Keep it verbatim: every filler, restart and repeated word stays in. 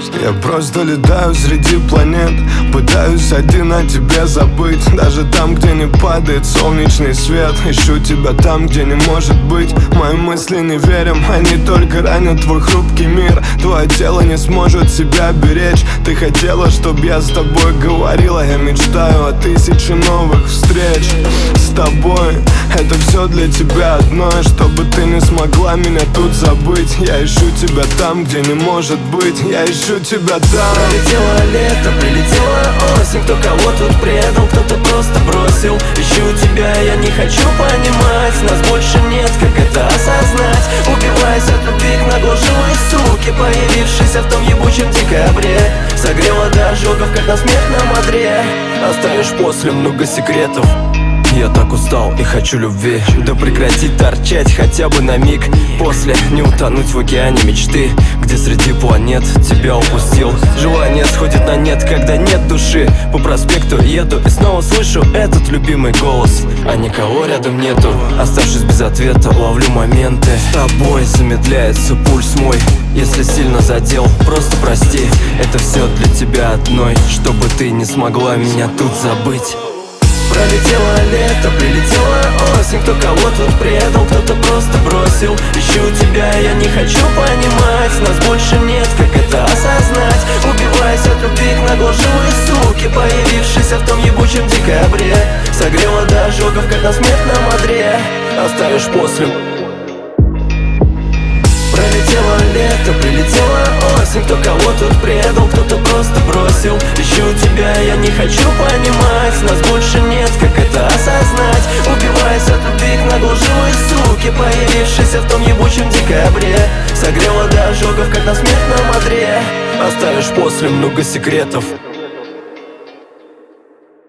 Я просто летаю среди планет, пытаюсь один о тебе забыть. Даже там, где не падает солнечный свет, ищу тебя там, где не может быть. Мои мысли не верим, они только ранят твой хрупкий мир. Твое тело не сможет себя беречь. Ты хотела, чтоб я с тобой говорила. Я мечтаю о тысяче новых встреч с тобой. Это все для тебя одно, чтобы ты не смогла меня тут забыть. Я ищу тебя там, где не может быть. Я ищу тебя там. Пролетело лето, прилетела осень. Кто кого тут предал, кто-то просто бросил. Ищу тебя, я не хочу понимать. Нас больше нет, как это осознать? Убиваясь от любви к нагло-живой суке, появившейся в том ебучем декабре. Согрела до ожогов, как на смертном одре. Оставишь после много секретов. Я так устал и хочу любви. Да прекрати торчать хотя бы на миг. После не утонуть в океане мечты, где среди планет тебя упустил. Желание сходит на нет, когда нет души. По проспекту еду и снова слышу этот любимый голос, а никого рядом нету. Оставшись без ответа, ловлю моменты. С тобой замедляется пульс мой. Если сильно задел, просто прости. Это все для тебя одной, чтобы ты не смогла меня тут забыть. Пролетело лето, прилетела осень. Кто кого тут предал, кто-то просто бросил. Ищу тебя, я не хочу понимать. Нас больше нет, как это осознать? Убиваясь от любви к нагло-живой суке, появившейся в том ебучем декабре. Согрела до ожогов, как на смертном одре. Оставишь после. Пролетело лето, прилетела осень. Кто кого тут предал, кто-то просто бросил. Ищу тебя, я не хочу понимать. Нас больше нет, как это осознать? Убиваясь от любви к нагло-живой суке, появившейся в том ебучем декабре. Согрела до ожогов, как на смертном одре. Оставишь после много секретов.